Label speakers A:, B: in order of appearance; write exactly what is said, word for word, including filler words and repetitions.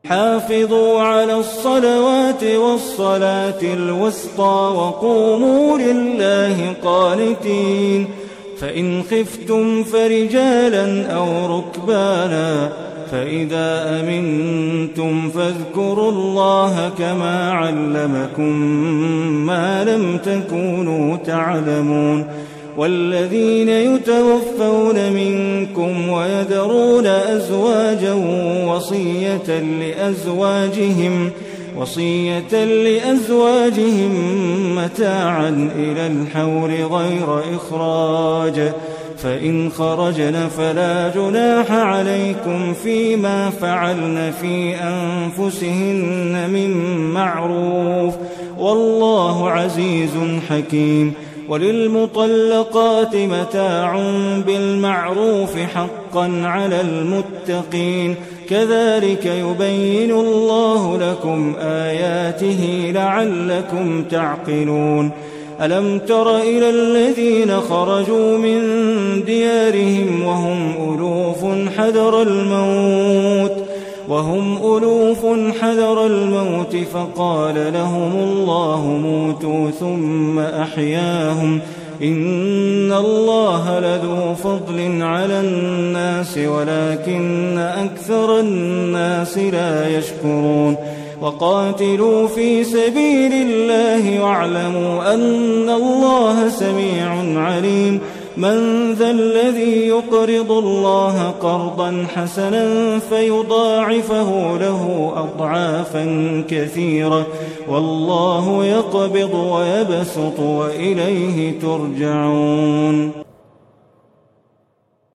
A: حافظوا على الصلوات والصلاة الوسطى وقوموا لله قانتين فإن خفتم فرجالا أو ركبانا فإذا أمنتم فاذكروا الله كما علمكم ما لم تكونوا تعلمون والذين يتوفون منكم ويذرون أزواجا وصية لأزواجهم وصية لأزواجهم متاعا إلى الحول غير إخراج فإن خرجن فلا جناح عليكم فيما فعلن في أنفسهن من معروف والله عزيز حكيم وللمطلقات متاع بالمعروف حقا على المتقين كذلك يبين الله لكم آياته لعلكم تعقلون ألم تر إلى الذين خرجوا من ديارهم وهم ألوف حذر الموت وهم ألوف حذر الموت فقال لهم الله موتوا ثم أحياهم إن الله لذو فضل على الناس ولكن أكثر الناس لا يشكرون وقاتلوا في سبيل الله واعلموا أن الله سميع عليم من ذا الذي يقرض الله قرضا حسنا فيضاعفه له أضعافا كثيرة والله يقبض ويبسط وإليه ترجعون